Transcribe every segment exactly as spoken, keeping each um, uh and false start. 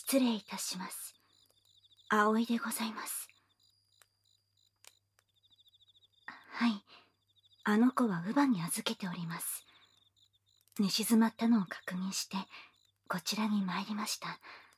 失礼いたします。葵でございます。はい、あの子は乳母に預けております。寝静まったのを確認してこちらに参りました。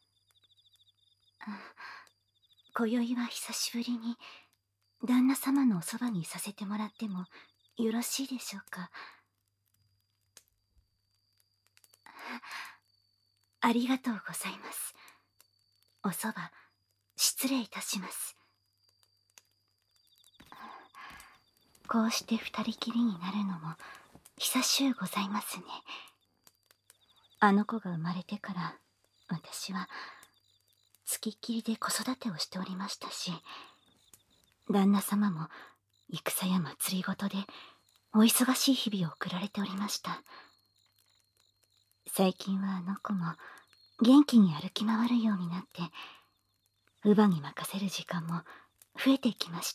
今宵は久しぶりに旦那様のおそばにいさせてもらってもよろしいでしょうか。ありがとうございます。おそば失礼いたします。こうして二人きりになるのも久しゅうございますね。あの子が生まれてから私は付きっきりで子育てをしておりましたし、旦那様も戦や祭りごとでお忙しい日々を送られておりました。最近はあの子も元気に歩き回るようになって乳母に任せる時間も増えてきました。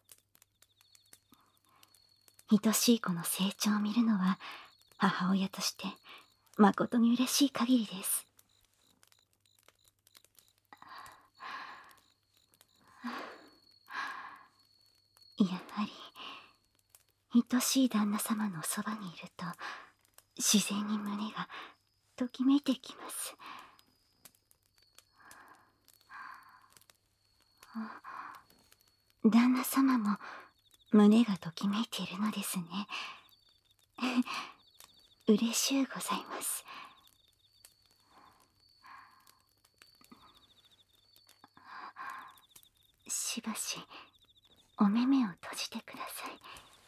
愛しい子の成長を見るのは母親として誠に嬉しい限りです。やはり愛しい旦那様のそばにいると自然に胸がときめいてきます。旦那様も胸がときめいているのですね。嬉しゅうございます。しばしお目目を閉じてください。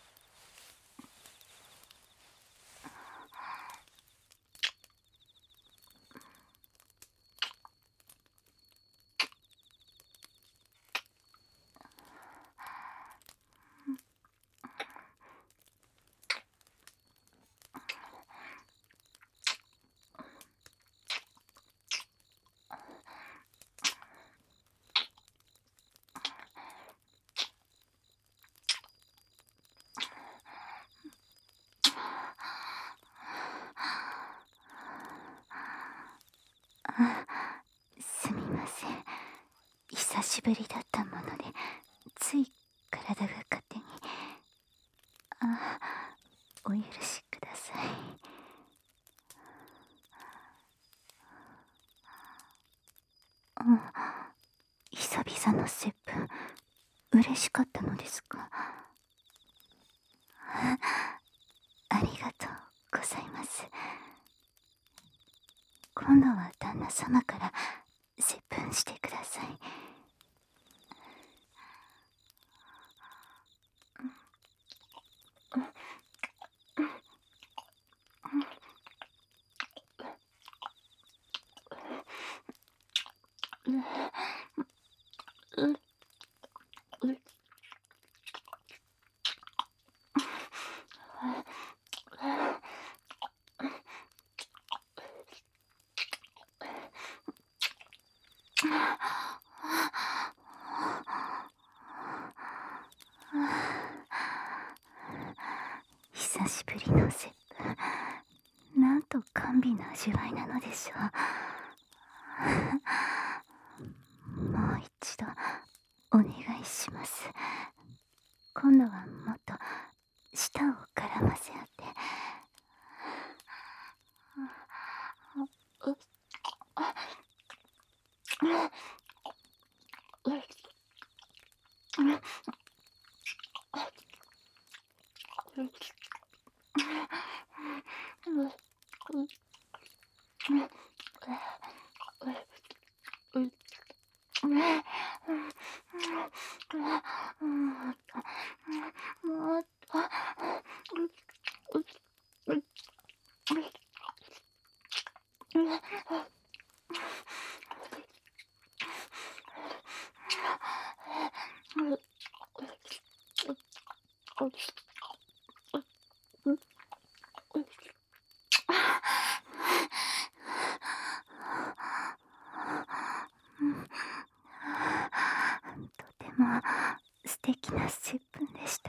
すみません、久しぶりだったものでつい体が勝手に。あ、お許しください。うん、久々の接吻嬉しかったのですか。ありがとうございます。今度は旦那様から接吻してください。久しぶりの接吻、なんと甘美な味わいなのでしょう。もう一度お願いします。今度はもっと舌を絡ませ合って。とても素敵な接吻でした。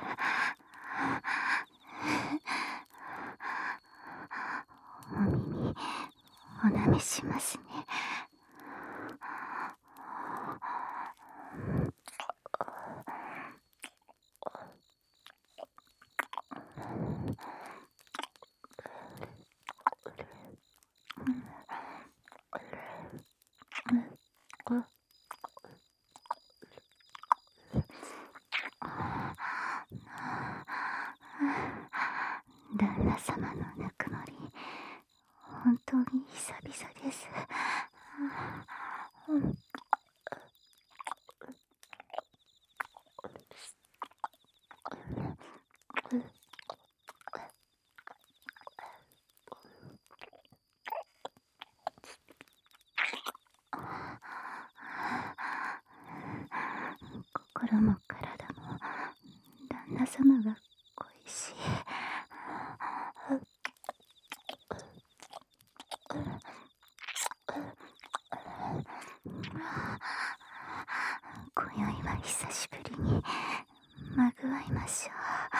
お耳おなめしますね。 那様のぬくもり、本当に久々です。うん、心も体も旦那様が恋しい。今宵は久しぶりにまぐわいましょ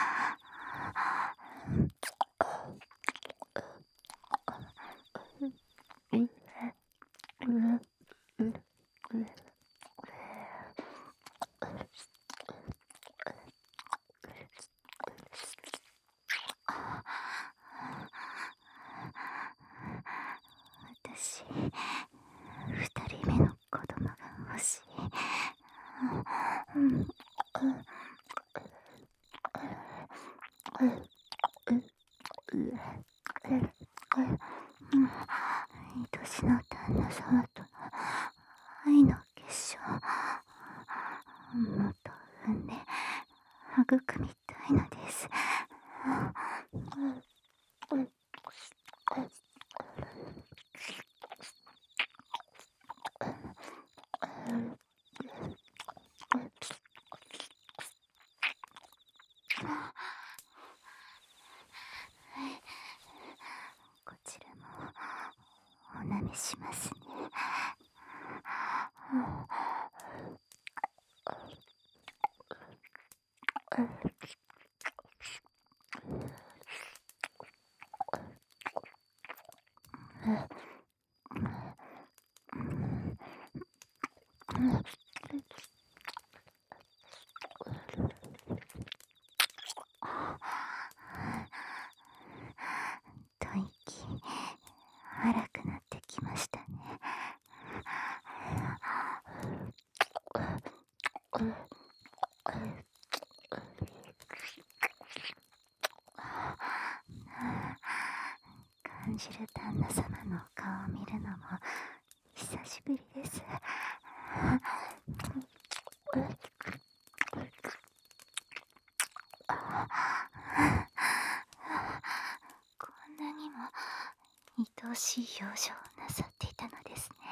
う。私、二人目の子供が欲しい。うん、愛しの旦那様との愛の結晶、もっと産んで育みたいのです。こちらもおなめしますね。吐息荒くなってきましたね。感じる旦那様の顔を見るのも久しぶりです。こんなにも愛おしい表情をなさっていたのですね。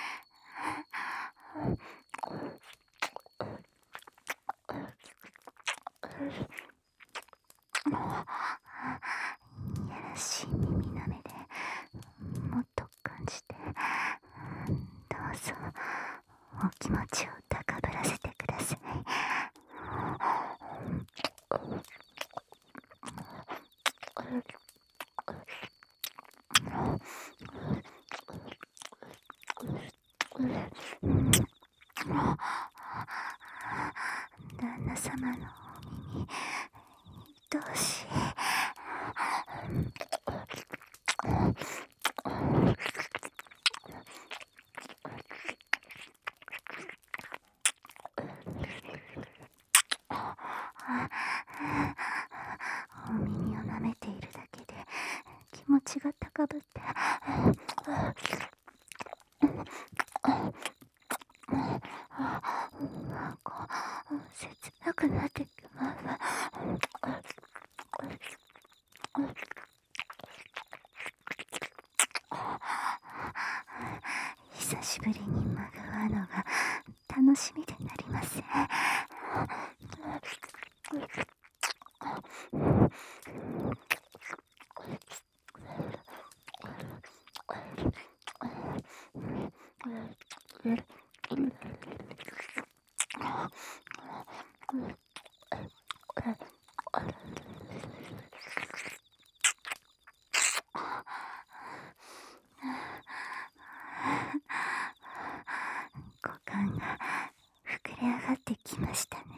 いやらしい耳なめでもっと感じて、どうぞお気持ちを高ぶらせてください。旦那様のお耳、愛おしい。お耳を舐めているだけで気持ちが高ぶって、こう切なくなってきます。久しぶりにまぐわうのが楽しみでなりません。股間が膨れ上がってきましたね。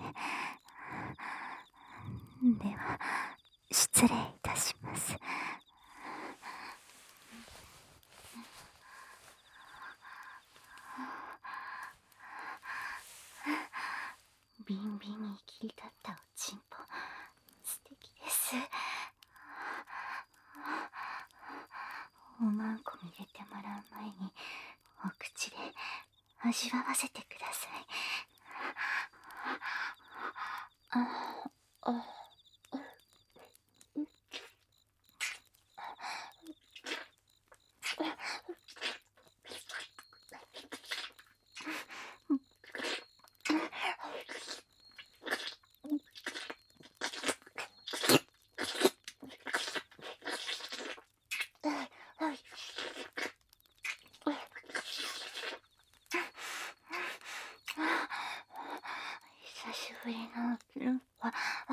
では失礼いたします。 おまんこに入れてもらう前にお口で味わわせてください。ああ久しぶりのキンパ。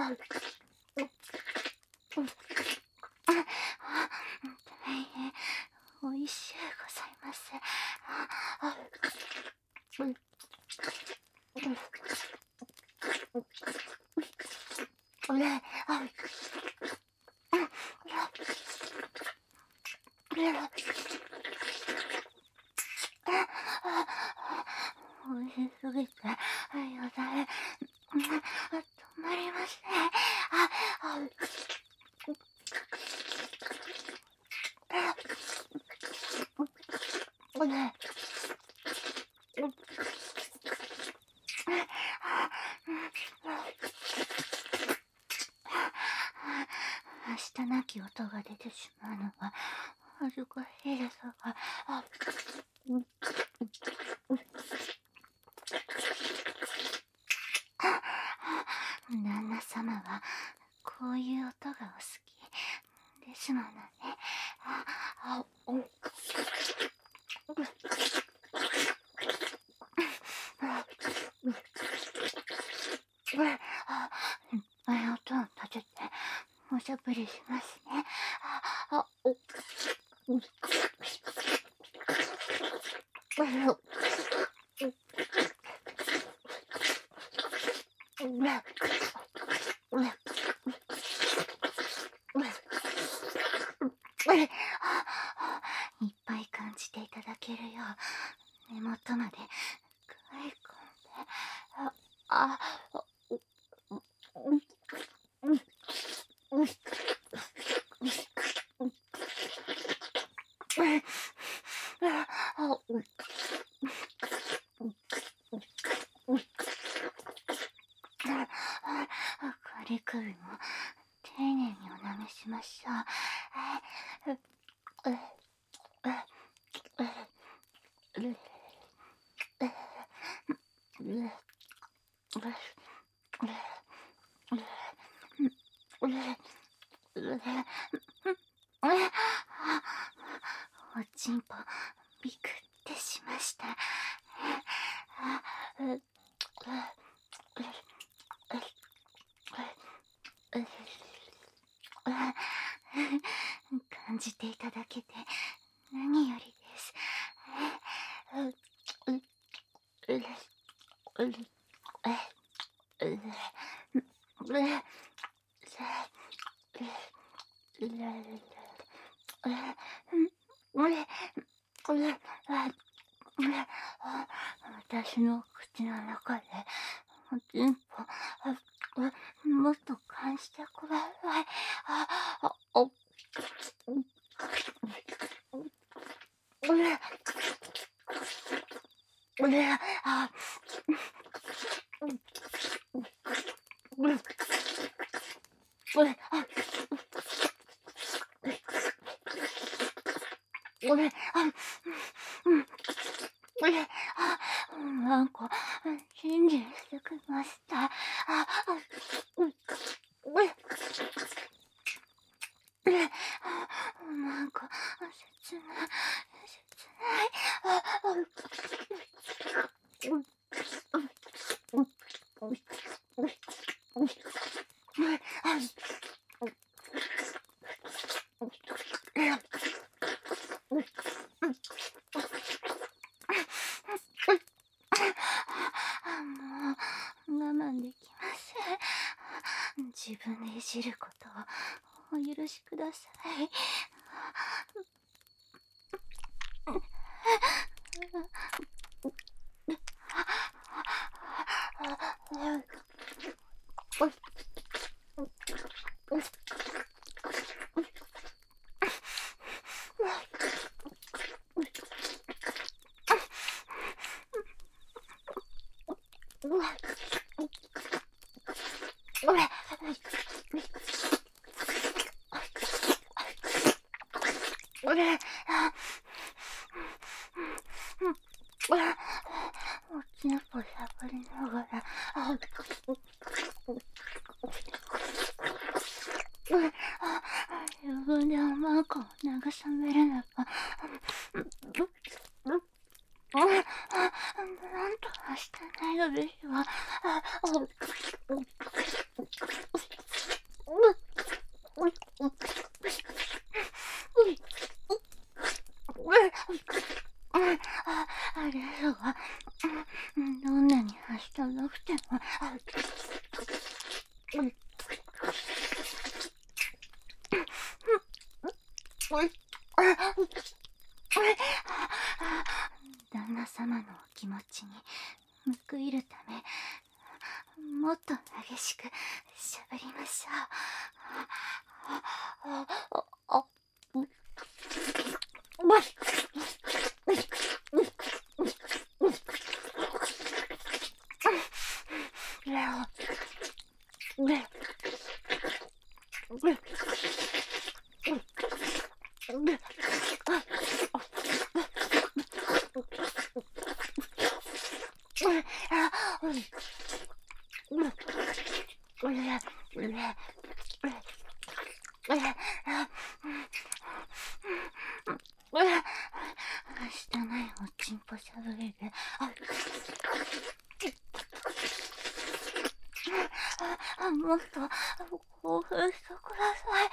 大変おいしゅうございます。おいしすぎてよだれ止まりません。明日なき音が出てしまうのは恥ずかしいですが、旦那様はこういう音がお好きですものね。いっぱい音を立てておしゃぶりしますね。いっぱい感じていただけるよう根元まで食い込んで、ああ仮首も丁寧におなめしましょう。おちんぽびくってしました。感じていただけて何よりです。私の口の中でおちんぽもっと感じてください。なんか信じしてくれました。なんか切ない切ない。もう我慢できません。自分でいじることをお許しください。 俺、あ、おちんぽしゃぶりながら、あ、自分で甘く慰めるのか。なんとかしてないのですわ。あれはどんなにはしたなくても旦那様のお気持ちに報いるため、もっと激しくしゃべりましょう。したないおちんぽしゃぶりで、もっと興奮してください。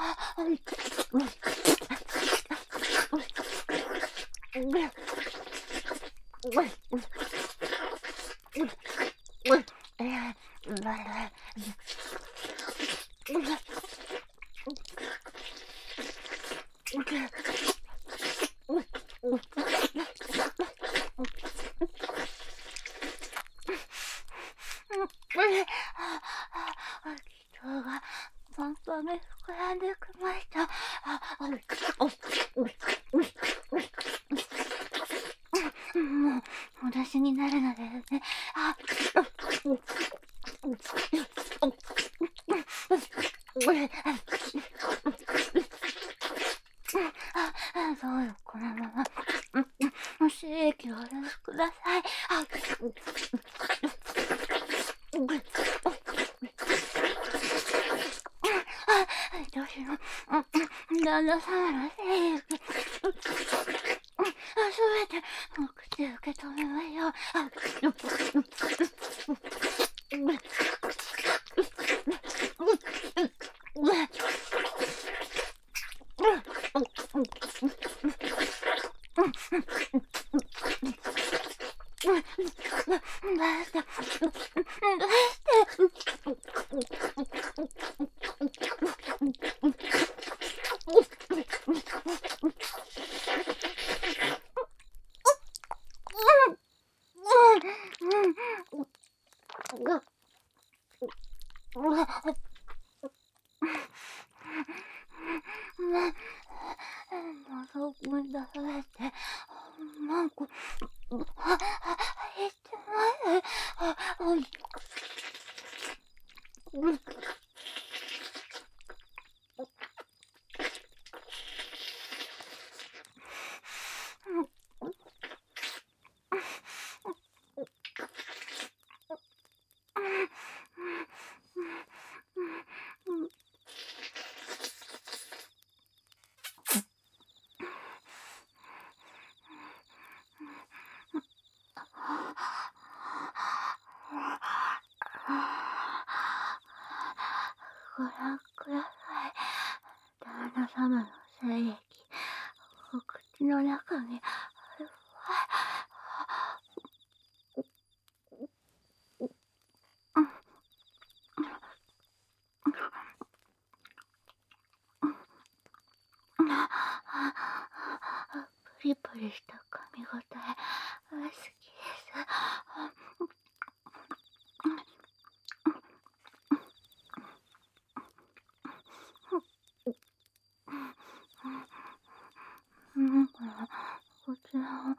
人がパンパンに膨らんできました。もうお出しになるのですね。そうよ、このまま刺激をお許しください。私の旦那様の精液すべて口で受け止めましょう。喉くん出されて、なんか、言ってます。ご覧ください。旦那様の精液、お口の中にあるプリプリした噛み応え、好きです。うんこちらを、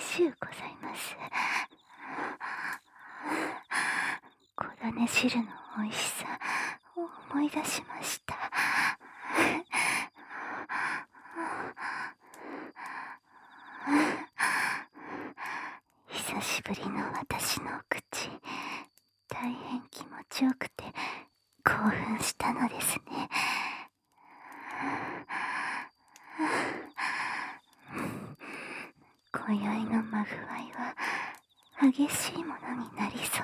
しゅうございます。小種汁のおいしさを思い出しました。久しぶりの私の口、大変気持ちよくて興奮したのですね。今宵のまぐわいは激しいものになりそ